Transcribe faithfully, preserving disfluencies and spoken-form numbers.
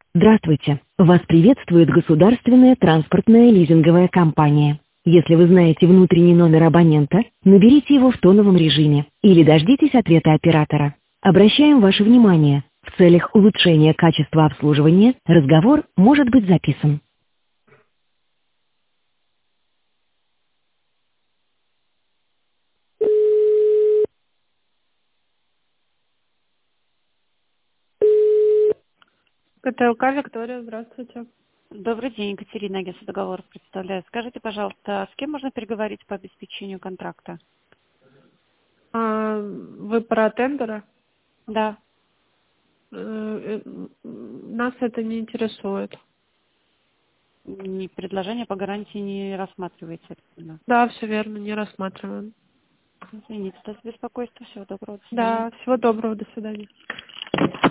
Здравствуйте! Вас приветствует государственная транспортная лизинговая компания. Если вы знаете внутренний номер абонента, наберите его в тоновом режиме или дождитесь ответа оператора. Обращаем ваше внимание, в целях улучшения качества обслуживания разговор может быть записан. КТЛК Виктория, здравствуйте. Добрый день, Екатерина, агентство договоров представляю. Скажите, пожалуйста, с кем можно переговорить по обеспечению контракта? А, вы про тендеры? Да. Э, э, Нас это не интересует. Не, предложение по гарантии не рассматривается. я так понимаю. Да, все верно, не рассматриваем. Извините за беспокойство. Всего доброго. До свидания. Да, всего доброго, до свидания.